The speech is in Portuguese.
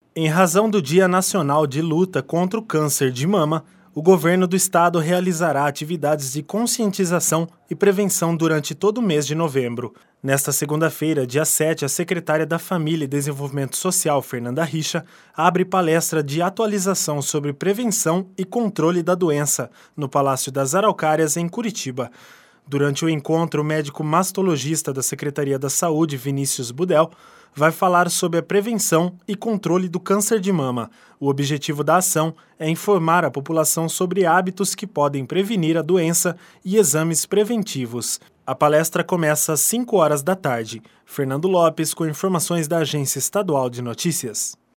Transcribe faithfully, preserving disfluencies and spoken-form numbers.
Em razão do Dia Nacional de Luta contra o Câncer de Mama, o governo do estado realizará atividades de conscientização e prevenção durante todo o mês de novembro. Nesta segunda-feira, dia sete, a secretária da Família e Desenvolvimento Social, Fernanda Richa, abre palestra de atualização sobre prevenção e controle da doença no Palácio das Araucárias, em Curitiba. Durante o encontro, o médico mastologista da Secretaria da Saúde, Vinícius Budel, vai falar sobre a prevenção e controle do câncer de mama. O objetivo da ação é informar a população sobre hábitos que podem prevenir a doença e exames preventivos. A palestra começa às cinco horas da tarde. Fernando Lopes, com informações da Agência Estadual de Notícias.